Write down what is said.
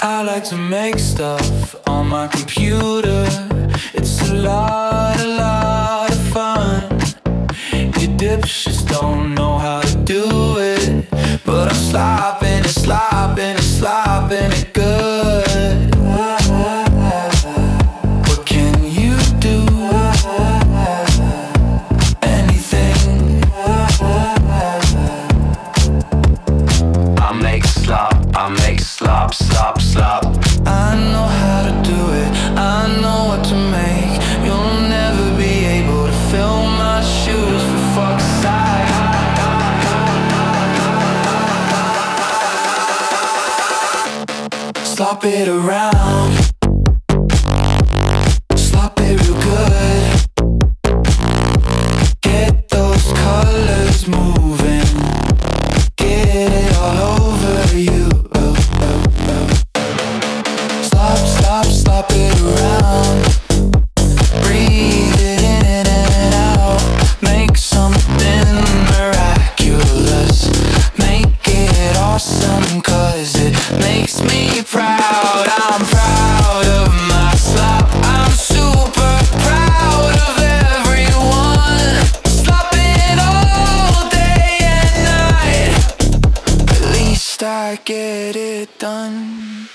I like to make stuff on my computer. It's a lot of fun. You dipshits don't know how to do it, but I'm slopping it good. What can you do? Anything. I make slop. I know how to do it, I know what to make. You'll never be able to fill my shoes, for fuck's sake. Slop it around, slop it real good. Get those colors moving, get it all over you. Slop it around, breathe it in and out. Make something miraculous, make it awesome, 'cause it makes me proud. I'm proud of my slop, I'm super proud of everyone. Slop it all day and night, at least I get it done.